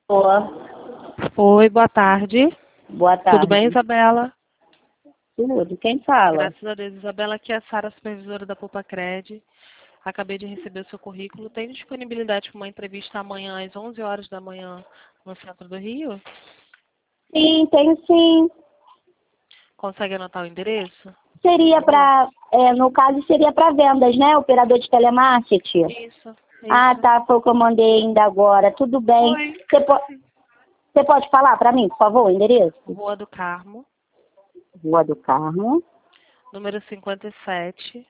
Boa. Oi, boa tarde. Boa Tudo bem, tarde. Isabela? Tudo. Quem fala? Graças a Deus, Isabela, aqui é a Sara, supervisora da Pupacred. Acabei de receber o seu currículo. Tem disponibilidade para uma entrevista amanhã às 11 horas da manhã no centro do Rio? Sim, tenho sim. Consegue anotar o endereço? Seria para, no caso, seria para vendas, né? Operador de telemarketing. Isso. Ah, tá, foi o que eu mandei ainda agora. Tudo bem. Oi. Você pode falar para mim, por favor, o endereço? Rua do Carmo, Rua do Carmo, número 57,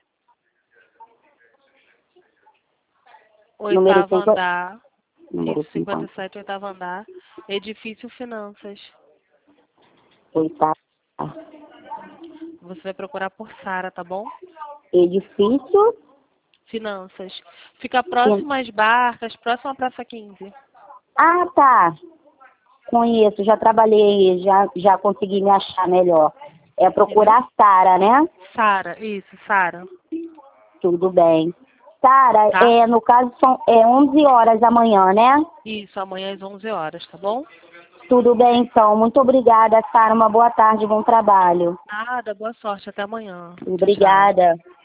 número oitavo 5, andar. número Isso, 50, 57, oitavo andar. Edifício Finanças. oitavo. Você vai procurar por Sara, tá bom? Edifício. Finanças. Fica próximo às barcas, próximo à Praça 15. Ah, tá. Conheço, já trabalhei, já consegui me achar melhor. É Entendeu? procurar Sara, né? Sara, isso, Sara. Tudo bem. Sara, Tá? no caso são 11 horas da manhã, né? Isso, amanhã às 11 horas, tá bom? Tudo bem, então. Muito obrigada, Sara. Uma boa tarde, bom trabalho. Nada, boa sorte, até amanhã. Tchau, tchau. Obrigada.